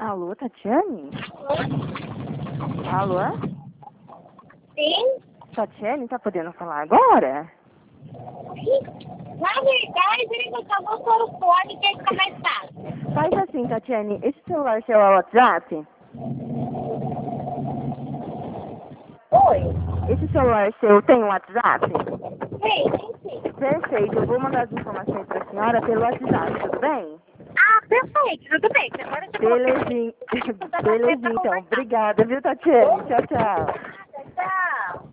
Alô, Tatiane? Alô? Sim? Tatiane, tá podendo falar agora? Na verdade, eu só vou pôr o fone que fica mais fácil. Faz assim, Tatiane, esse celular seu é o WhatsApp? Oi? Esse celular seu tem WhatsApp? Sim. Perfeito, eu vou mandar as informações pra senhora pelo WhatsApp, tudo bem? Ah, perfeito, tudo bem. Agora você Belezinha, belezinha então. Obrigada, viu, Tatiane? Tchau, tchau. Tchau.